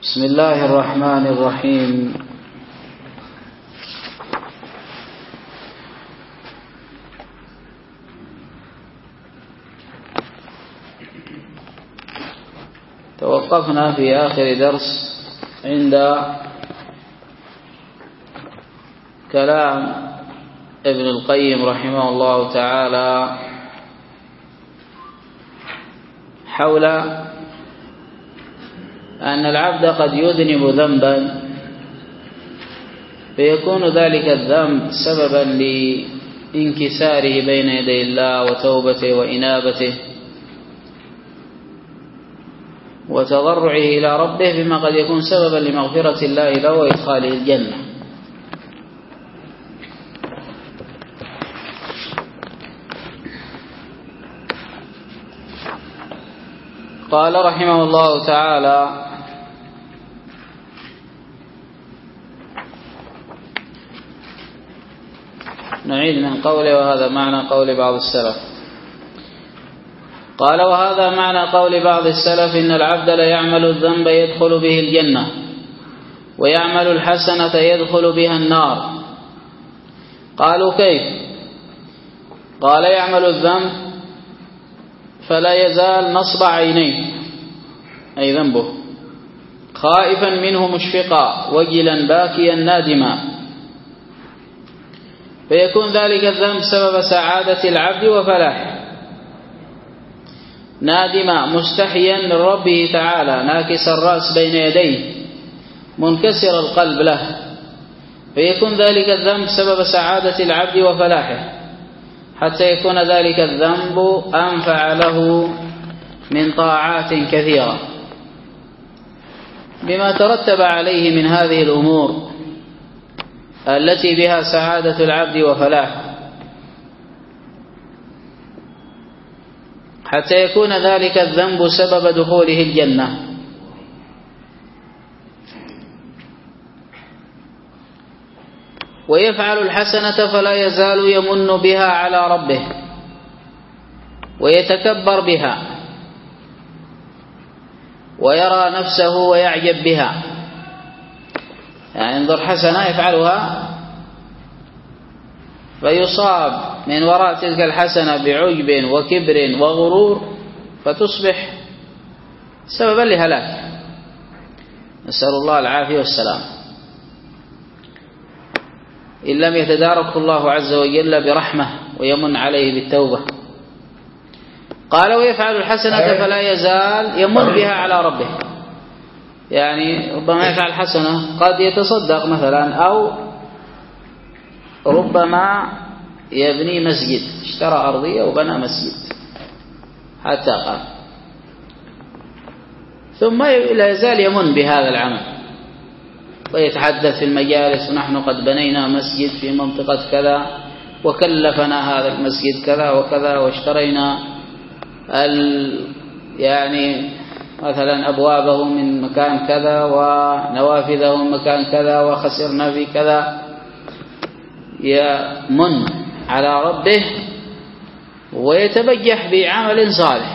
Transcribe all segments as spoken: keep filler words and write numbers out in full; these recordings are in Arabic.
بسم الله الرحمن الرحيم. توقفنا في آخر درس عند كلام ابن القيم رحمه الله تعالى حول أن العبد قد يذنب ذنبا فيكون ذلك الذنب سببا لانكساره بين يدي الله وتوبته وإنابته وتضرعه إلى ربه، بما قد يكون سببا لمغفرة الله له وإدخاله الجنة. قال رحمه الله تعالى: نعيد من قوله: وهذا معنى قول بعض السلف. قال: وهذا معنى قول بعض السلف إن العبد لا يعمل الذنب يدخل به الجنة، ويعمل الحسنة يدخل بها النار. قالوا: كيف؟ قال: يعمل الذنب فلا يزال نصب عينيه، أي ذنبه، خائفا منه مشفقا وجلا باكيا نادما، فيكون ذلك الذنب سبب سعادة العبد وفلاحه، نادما مستحيا من ربه تعالى، ناكس الرأس بين يديه، منكسر القلب له، فيكون ذلك الذنب سبب سعادة العبد وفلاحه، حتى يكون ذلك الذنب أنفع له من طاعات كثيرة، بما ترتب عليه من هذه الأمور التي بها سعادة العبد وفلاحه، حتى يكون ذلك الذنب سبب دخوله الجنة. ويفعل الحسنة فلا يزال يمن بها على ربه ويتكبر بها ويرى نفسه ويعجب بها، يعني انظر حسنة يفعلها فيصاب من وراء تلك الحسنة بعجب وكبر وغرور، فتصبح سببا لهلاك، نسأل الله العافية والسلام، إن لم يتداركه الله عز وجل برحمة ويمن عليه بالتوبة. قال: ويفعل الحسنة فلا يزال يمن بها على ربه، يعني ربما يفعل حسنة، قد يتصدق مثلا، أو ربما يبني مسجد، اشترى أرضية وبنى مسجد حتى قام، ثم لا يزال يمن بهذا العمل ويتحدث في المجالس: ونحن قد بنينا مسجد في منطقة كذا، وكلفنا هذا المسجد كذا وكذا، واشترينا ال يعني مثلا أبوابه من مكان كذا ونوافذه من مكان كذا، وخسرنا في كذا. يمن على ربه ويتبجح بعمل صالح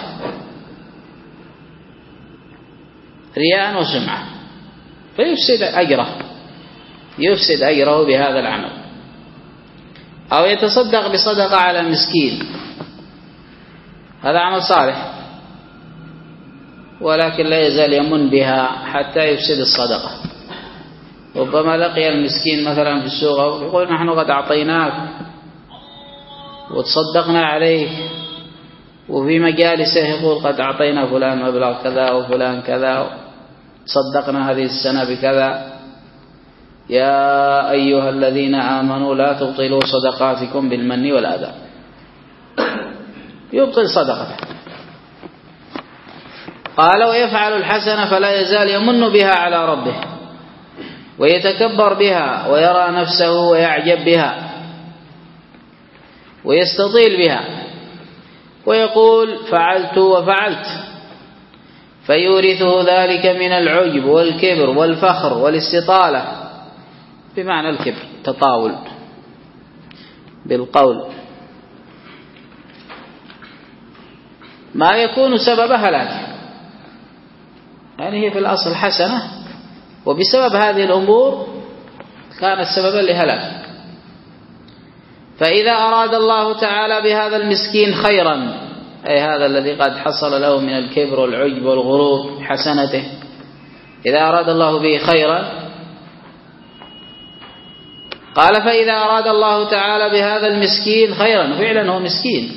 رياء وسمعة، فيفسد أجره يفسد أجره بهذا العمل. أو يتصدق بصدقة على مسكين، هذا عمل صالح، ولكن لا يزال يمن بها حتى يفسد الصدقة. ربما لقي المسكين مثلا في السوق يقول: نحن قد أعطيناك وتصدقنا عليك، وفي مجالسه يقول: قد أعطينا فلان مبلغ كذا وفلان كذا، صدقنا هذه السنة بكذا. يا أيها الذين آمنوا لا تبطلوا صدقاتكم بالمن والأذى، يبطل صدقته. قال: ويفعل الحسنة فلا يزال يمن بها على ربه ويتكبر بها ويرى نفسه ويعجب بها ويستطيل بها، ويقول: فعلت وفعلت، فيورثه ذلك من العجب والكبر والفخر والاستطالة، بمعنى الكبر تطاول بالقول، ما يكون سبب هلاك. يعني هي في الأصل حسنة وبسبب هذه الأمور كانت سببا لهلاك. فإذا أراد الله تعالى بهذا المسكين خيرا، أي هذا الذي قد حصل له من الكبر والعجب والغرور حسنته، إذا أراد الله به خيرا قال فإذا أراد الله تعالى بهذا المسكين خيرا، فعلا هو مسكين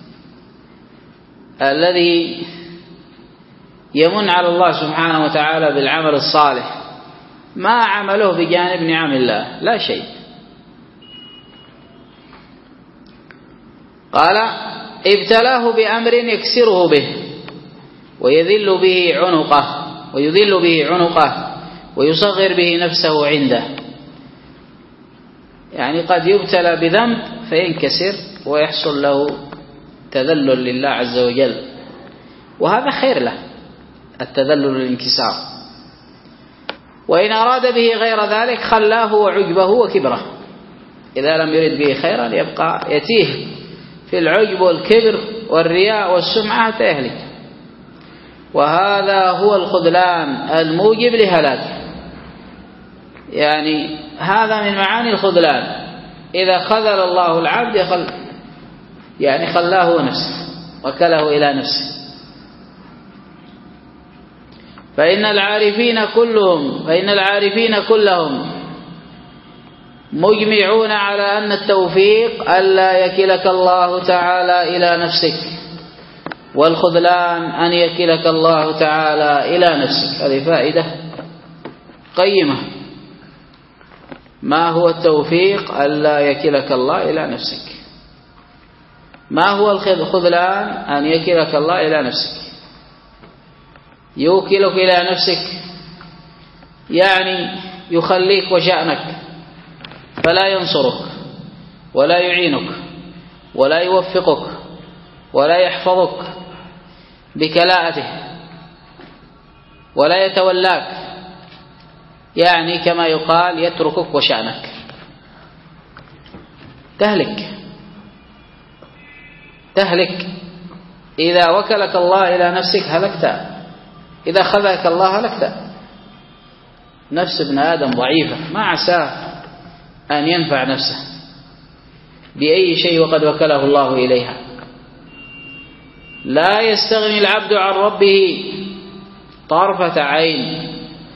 الذي يمن على الله سبحانه وتعالى بالعمل الصالح، ما عمله بجانب نعم الله لا شيء. قال ابتلاه بأمر يكسره به ويذل به عنقه ويذل به عنقه ويصغر به نفسه عنده، يعني قد يبتلى بذنب فينكسر ويحصل له تذلل لله عز وجل، وهذا خير له التذلل والانكسار. وإن أراد به غير ذلك خلاه وعجبه وكبره، إذا لم يرد به خيرا يبقى يتيه في العجب والكبر والرياء والسمعة حتى يهلك، وهذا هو الخذلان الموجب لهلاكه. يعني هذا من معاني الخذلان، إذا خذل الله العبد يخل يعني خلاه نفسه وكله إلى نفسه. فإن العارفين كلهم فإن العارفين كلهم مجمعون على أن التوفيق ألا يكلك الله تعالى إلى نفسك، والخذلان أن يكلك الله تعالى إلى نفسك. هذه فائدة قيمة. ما هو التوفيق؟ ألا يكلك الله إلى نفسك. ما هو الخذلان؟ أن يكلك الله إلى نفسك. يوكلك إلى نفسك يعني يخليك وشأنك، فلا ينصرك ولا يعينك ولا يوفقك ولا يحفظك بكلاءته ولا يتولاك، يعني كما يقال يتركك وشأنك، تهلك تهلك. إذا وكلك الله إلى نفسك هلكت، إذا خذلك الله هلكت. نفس ابن آدم ضعيفة، ما عساه أن ينفع نفسه بأي شيء وقد وكله الله إليها. لا يستغني العبد عن ربه طرفة عين،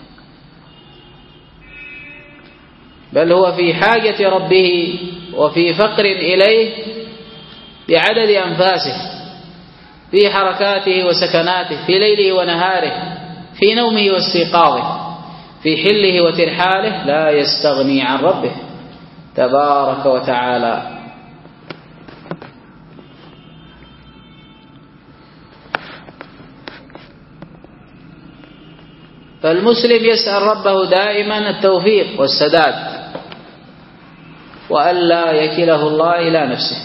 بل هو في حاجة ربه وفي فقر إليه بعدد أنفاسه، في حركاته وسكناته، في ليله ونهاره، في نومه واستيقاظه، في حله وترحاله. لا يستغني عن ربه تبارك وتعالى. فالمسلم يسأل ربه دائما التوفيق والسداد، وألا يكله الله إلى نفسه.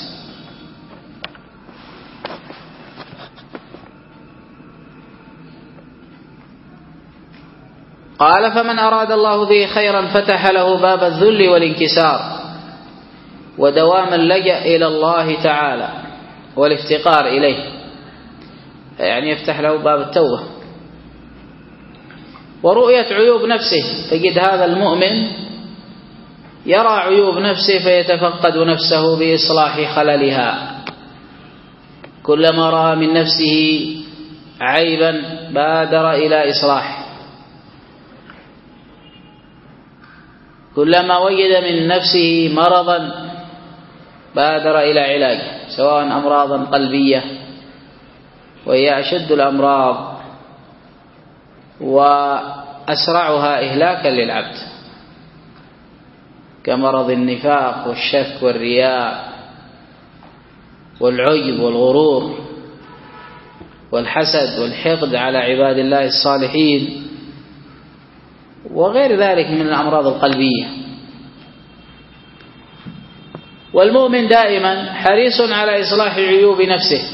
قال فمن أراد الله به خيرا فتح له باب الذل والانكسار ودوام اللجأ إلى الله تعالى والافتقار إليه، يعني يفتح له باب التوبة ورؤية عيوب نفسه. تجد هذا المؤمن يرى عيوب نفسه فيتفقد نفسه بإصلاح خللها، كلما رأى من نفسه عيبا بادر إلى إصلاحه، كلما وجد من نفسه مرضا بادر إلى علاجه، سواء أمراضا قلبية وهي أشد الأمراض وأسرعها إهلاكا للعبد، كمرض النفاق والشك والرياء والعجب والغرور والحسد والحقد على عباد الله الصالحين وغير ذلك من الأمراض القلبية. والمؤمن دائما حريص على إصلاح عيوب نفسه،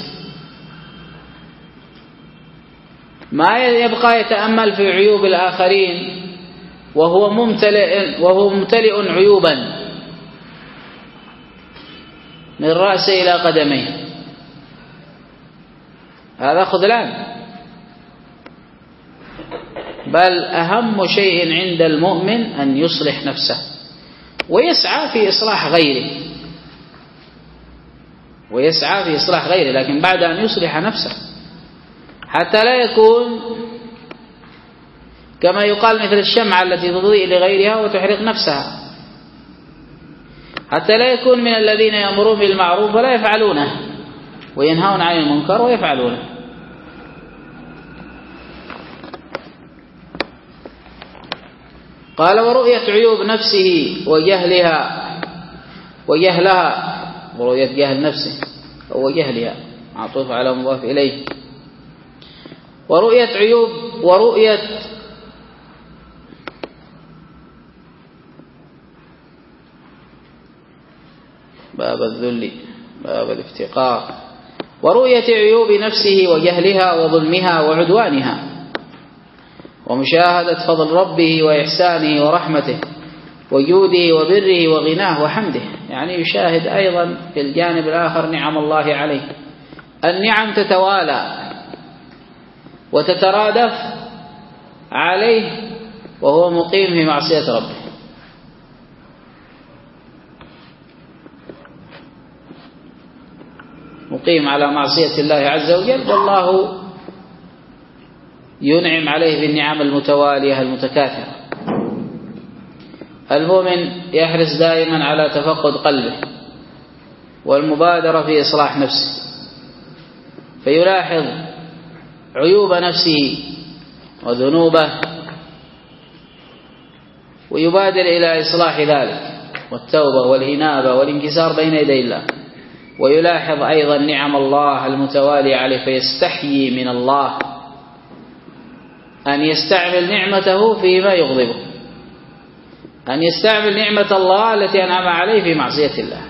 ما يبقى يتأمل في عيوب الآخرين وهو ممتلئ وهو ممتلئ عيوبا من رأسه إلى قدميه، هذا خذلان. بل أهم شيء عند المؤمن أن يصلح نفسه ويسعى في إصلاح غيره ويسعى في إصلاح غيره لكن بعد أن يصلح نفسه، حتى لا يكون كما يقال مثل الشمعة التي تضيء لغيرها وتحرق نفسها، حتى لا يكون من الذين يأمرون بالمعروف ولا يفعلونه وينهون عن المنكر ويفعلونه. قال ورؤية عيوب نفسه وجهلها وجهلها ورؤية جهل نفسه وجهلها معطوف على مضاف إليه. ورؤية عيوب ورؤية باب الذل باب الافتقار. ورؤية عيوب نفسه وجهلها وظلمها وعدوانها، ومشاهدة فضل ربه وإحسانه ورحمته وجوده وبره وغناه وحمده، يعني يشاهد أيضا في الجانب الآخر نعم الله عليه. النعم تتوالى وتترادف عليه وهو مقيم في معصية ربه. مقيم على معصية الله عز وجل والله ينعم عليه بالنعم المتوالية المتكاثرة. المؤمن يحرص دائما على تفقد قلبه والمبادرة في إصلاح نفسه، فيلاحظ عيوب نفسه وذنوبه ويبادر إلى إصلاح ذلك والتوبة والإنابة والانكسار بين يدي الله، ويلاحظ أيضا نعم الله المتوالية عليه فيستحيي من الله أن يستعمل نعمته فيما يغضبه، أن يستعمل نعمة الله التي أنعم عليه في معصية الله،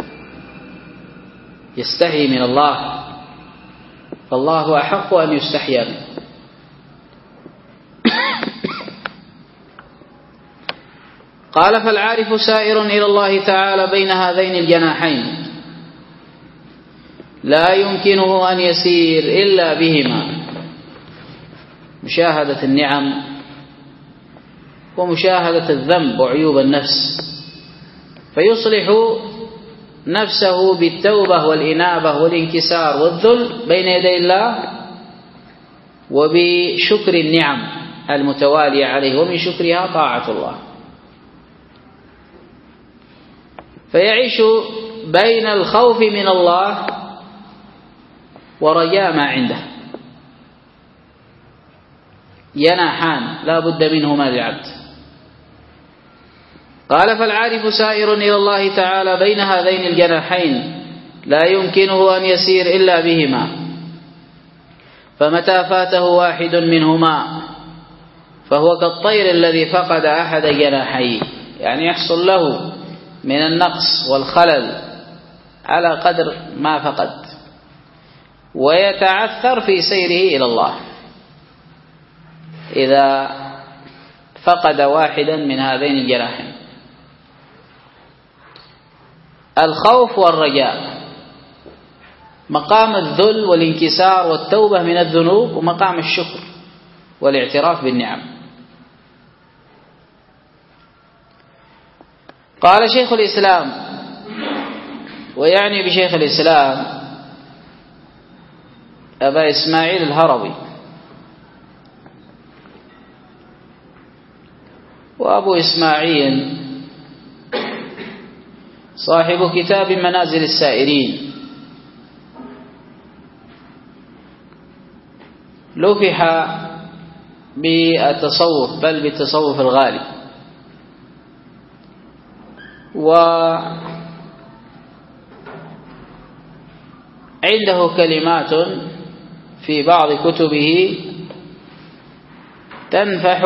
يستحي من الله، فالله أحق أن يستحيا منه. قال فالعارف سائر إلى الله تعالى بين هذين الجناحين لا يمكنه أن يسير إلا بهما، مشاهدة النعم ومشاهدة الذنب وعيوب النفس، فيصلح نفسه بالتوبة والإنابة والانكسار والذل بين يدي الله وبشكر النعم المتوالية عليه، ومن شكرها طاعة الله، فيعيش بين الخوف من الله ورجاء ما عنده، جناحان لا بد منهما للعبد. قال فالعارف سائر إلى الله تعالى بين هذين الجناحين لا يمكنه أن يسير إلا بهما، فمتى فاته واحد منهما فهو كالطير الذي فقد أحد جناحيه، يعني يحصل له من النقص والخلل على قدر ما فقد، ويتعثر في سيره إلى الله إذا فقد واحدا من هذين الجناحين، الخوف والرجاء، مقام الذل والانكسار والتوبة من الذنوب، ومقام الشكر والاعتراف بالنعم. قال شيخ الإسلام، ويعني بشيخ الإسلام أبا إسماعيل الهروي، وأبو إسماعيل صاحب كتاب منازل السائرين، لفح بالتصوف بل بالتصوف الغالي، وعنده كلمات في بعض كتبه تنفح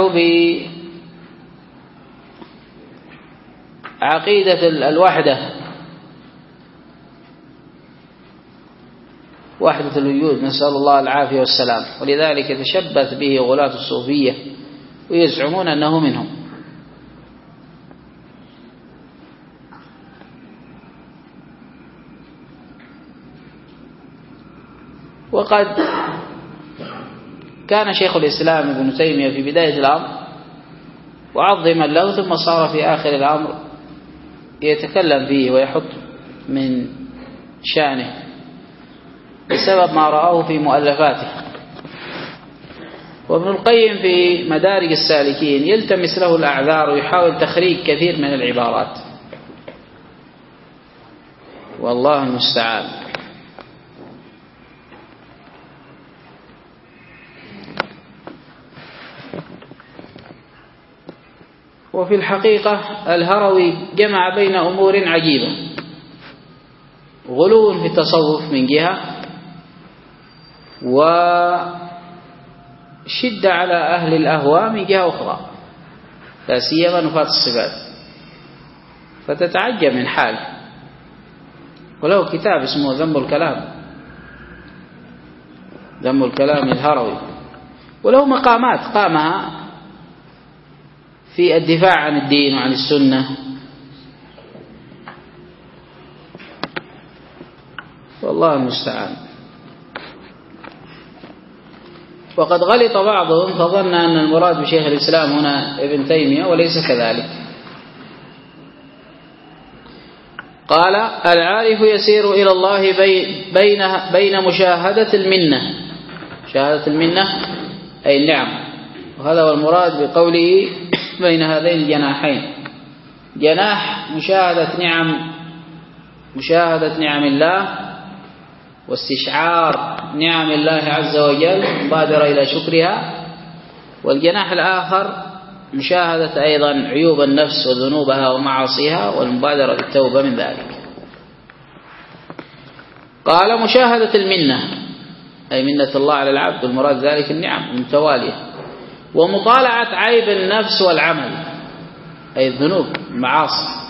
بعقيدة الوحدة، وحدة الوجود، نسأل الله العافية والسلام، ولذلك يتشبث به غلاة الصوفية ويزعمون أنه منهم. وقد كان شيخ الإسلام ابن تيمية في بداية الأمر وعظما له، ثم صار في آخر الأمر يتكلم فيه ويحط من شأنه بسبب ما رآه في مؤلفاته. وابن القيم في مدارج السالكين يلتمس له الأعذار ويحاول تخريج كثير من العبارات، والله المستعان. وفي الحقيقة الهروي جمع بين أمور عجيبة: غلو في التصوف من جهة، وشدة على أهل الأهواء من جهة أخرى، لا سيما نفاة الصفات، فتتعجب من حاله. وله كتاب اسمه ذم الكلام، ذم الكلام الهروي، وله مقامات قامها في الدفاع عن الدين وعن السنة، والله المستعان. وقد غلط بعضهم فظن أن المراد بشيخ الإسلام هنا ابن تيمية، وليس كذلك. قال: العارف يسير إلى الله بين بين مشاهدة المنة، مشاهدة المنة أي النعم، وهذا هو المراد بقوله بين هذين الجناحين: جناح مشاهدة نعم مشاهدة نعم الله واستشعار نعم الله عز وجل، مبادرة إلى شكرها، والجناح الآخر مشاهدة أيضا عيوب النفس وذنوبها ومعاصيها والمبادرة بالتوبة من ذلك. قال: مشاهدة المنة أي منة الله على العبد، المراد ذلك النعم المتوالية، ومطالعة عيب النفس والعمل أي الذنوب المعاصي.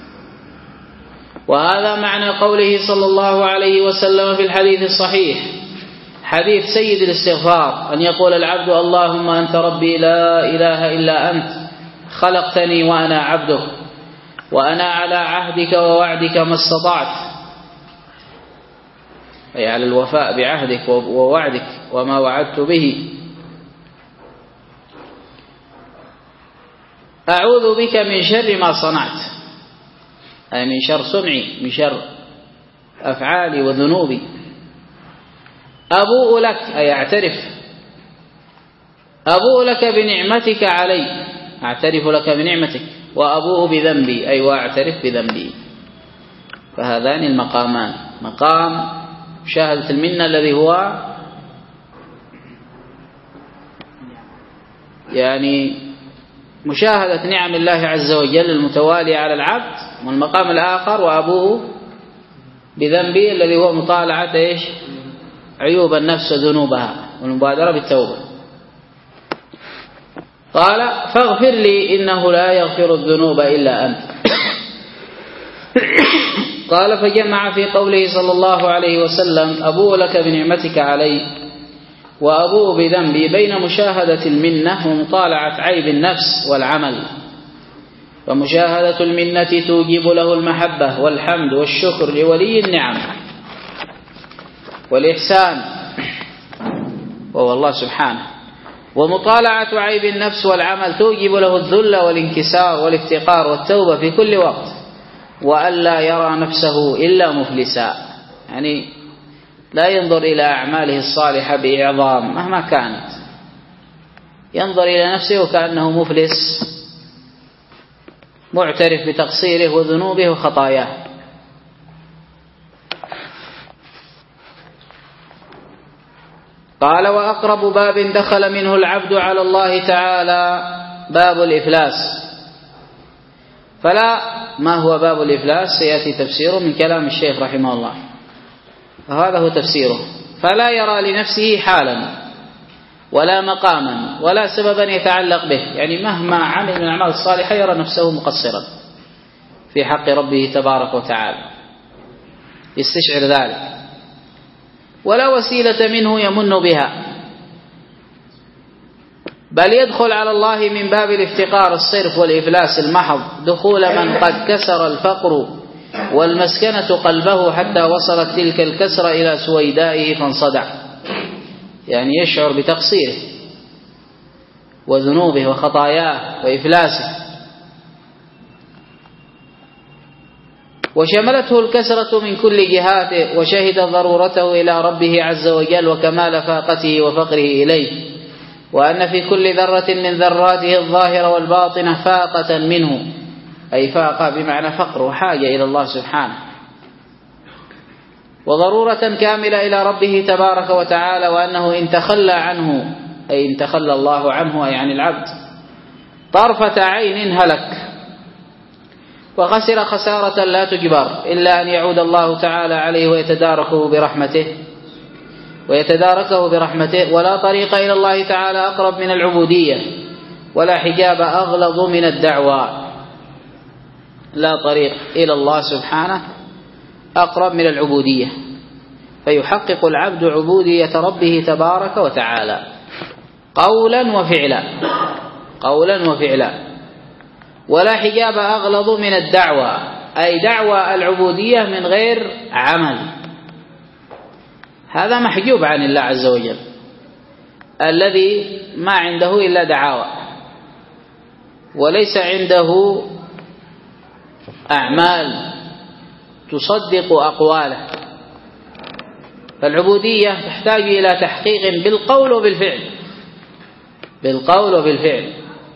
وهذا معنى قوله صلى الله عليه وسلم في الحديث الصحيح، حديث سيد الاستغفار، أن يقول العبد: اللهم أنت ربي لا إله إلا أنت، خلقتني وأنا عبدك، وأنا على عهدك ووعدك ما استطعت، أي على الوفاء بعهدك ووعدك وما وعدت به. أعوذ بك من شر ما صنعت، أي من شر صنعي، من شر أفعالي وذنوبي. أبوء لك أي أعترف، أبوء لك بنعمتك علي، أعترف لك بنعمتك، وأبوء بذنبي أي وأعترف بذنبي. فهذان المقامان: مقام مشاهدة المنة الذي هو يعني مشاهدة نعم الله عز وجل المتوالية على العبد، والمقام الآخر وأبوه بذنبه الذي هو مطالعة إيش؟ عيوب النفس وذنوبها والمبادرة بالتوبة. قال: فاغفر لي إنه لا يغفر الذنوب إلا أنت. قال: فجمع في قوله صلى الله عليه وسلم: أبوء لك بنعمتك علي وأبوء بذنبي بين مشاهدة المنة ومطالعة عيب النفس والعمل. فمشاهدة المنة توجب له المحبة والحمد والشكر لولي النعم والإحسان وهو الله سبحانه، ومطالعة عيب النفس والعمل توجب له الذل والانكسار والافتقار والتوبة في كل وقت، وألا يرى نفسه إلا مفلسا، يعني لا ينظر إلى أعماله الصالحة بإعظام مهما كانت، ينظر إلى نفسه وكأنه مفلس معترف بتقصيره وذنوبه وخطاياه. قال: وأقرب باب دخل منه العبد على الله تعالى باب الإفلاس. فلا ما هو باب الإفلاس سيأتي تفسيره من كلام الشيخ رحمه الله، وهذا هو تفسيره: فلا يرى لنفسه حالا ولا مقاما ولا سببا يتعلق به، يعني مهما عمل من الأعمال الصالحة يرى نفسه مقصرا في حق ربه تبارك وتعالى، يستشعر ذلك، ولا وسيلة منه يمن بها، بل يدخل على الله من باب الافتقار الصرف والإفلاس المحض دخول من قد كسر الفقر والمسكنة قلبه حتى وصلت تلك الكسرة إلى سويدائه فانصدع، يعني يشعر بتقصيره وذنوبه وخطاياه وإفلاسه. وشملته الكسرة من كل جهاته، وشهد ضرورته إلى ربه عز وجل وكمال فاقته وفقره إليه، وأن في كل ذرة من ذراته الظاهرة والباطنة فاقة منه، أي فاقة بمعنى فقر وحاجة إلى الله سبحانه، وضرورة كاملة إلى ربه تبارك وتعالى، وأنه إن تخلى عنه، أي إن تخلى الله عنه أي عن العبد، طرفة عين هلك وخسر خسارة لا تجبر، إلا أن يعود الله تعالى عليه ويتداركه برحمته ويتداركه برحمته ولا طريق إلى الله تعالى أقرب من العبودية، ولا حجاب أغلظ من الدعوى. لا طريق إلى الله سبحانه أقرب من العبودية، فيحقق العبد عبودية ربه تبارك وتعالى قولا وفعلا، قولا وفعلا. ولا حجاب أغلظ من الدعوى، أي دعوى العبودية من غير عمل، هذا محجوب عن الله عز وجل، الذي ما عنده إلا دعاوى وليس عنده أعمال تصدق أقواله. فالعبودية تحتاج إلى تحقيق بالقول وبالفعل، بالقول وبالفعل.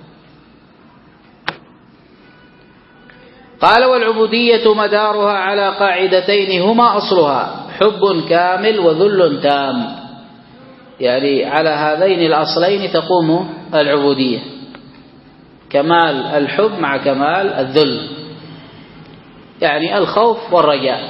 قال: والعبودية مدارها على قاعدتين هما أصلها حب كامل وذل تام، يعني على هذين الأصلين تقوم العبودية، كمال الحب مع كمال الذل، يعني الخوف والرجاء،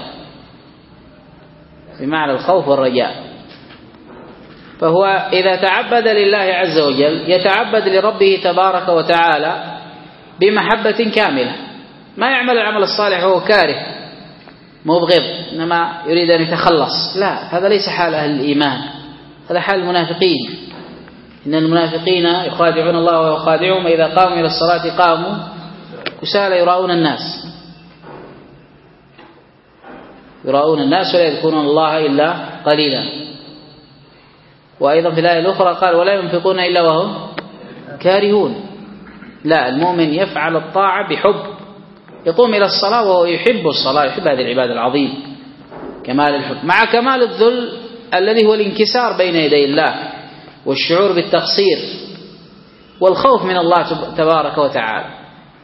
بمعنى الخوف والرجاء. فهو إذا تعبد لله عز وجل يتعبد لربه تبارك وتعالى بمحبة كاملة، ما يعمل العمل الصالح وهو كاره مبغض إنما يريد أن يتخلص، لا، هذا ليس حال أهل الإيمان، هذا حال المنافقين. إن المنافقين يخادعون الله ويخادعهم، إذا قاموا إلى الصلاة قاموا كسالى يراؤون الناس يراؤون الناس ولا يذكرون الله إلا قليلا. وأيضا في الآية الأخرى قال: ولا ينفقون إلا وهم كارهون. لا، المؤمن يفعل الطاعة بحب، يقوم إلى الصلاة وهو يحب الصلاة، يحب هذه العبادة العظيم، كمال الحب مع كمال الذل الذي هو الانكسار بين يدي الله والشعور بالتقصير والخوف من الله تبارك وتعالى.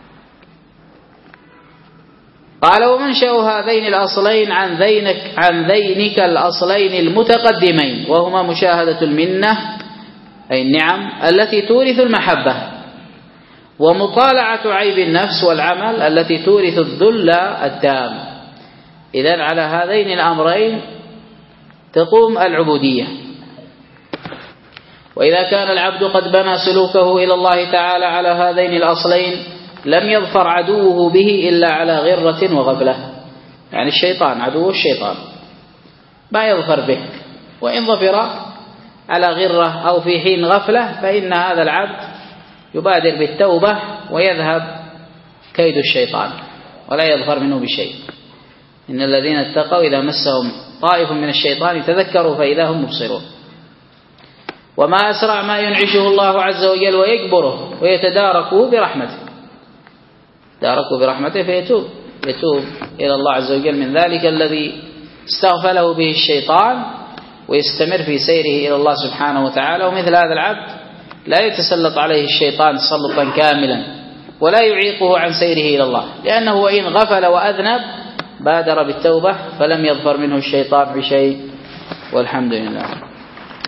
قال: ومنشأ هذين الأصلين عن ذينك, عن ذينك الأصلين المتقدمين، وهما مشاهدة المنة أي النعم التي تورث المحبة، ومطالعة عيب النفس والعمل التي تورث الذل التام. إذن على هذين الأمرين تقوم العبودية. وإذا كان العبد قد بنى سلوكه إلى الله تعالى على هذين الأصلين لم يظفر عدوه به إلا على غرة وغفلة، يعني الشيطان عدو الشيطان ما يظفر به، وإن ظفر على غرة أو في حين غفلة فإن هذا العبد يبادر بالتوبة ويذهب كيد الشيطان ولا يظفر منه بشيء. إن الذين اتقوا إذا مسهم طائف من الشيطان تذكروا فإذا هم مبصرون. وما أسرع ما ينعشه الله عز وجل ويكبره ويتداركه برحمته، داركه برحمته فيتوب يتوب إلى الله عز وجل من ذلك الذي استغفله به الشيطان، ويستمر في سيره إلى الله سبحانه وتعالى. ومثل هذا العبد لا يتسلط عليه الشيطان تسلطا كاملا ولا يعيقه عن سيره إلى الله، لأنه وإن غفل وأذنب بادر بالتوبة فلم يظفر منه الشيطان بشيء، والحمد لله.